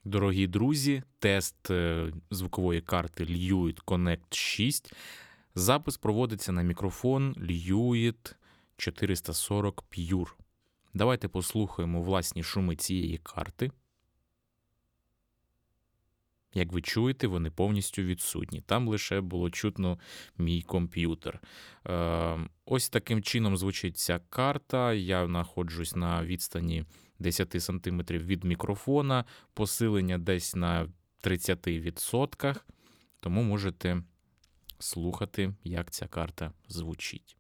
Дорогі друзі, тест звукової карти Lewitt Connect 6. Запис проводиться на мікрофон Lewitt 440 Pure. Давайте послухаємо власні шуми цієї карти. Як ви чуєте, вони повністю відсутні. Там лише було чутно мій комп'ютер. Ось таким чином звучить ця карта. Я знаходжусь на відстані 10 см від мікрофона, посилення десь на 30%, тому можете слухати, як ця карта звучить.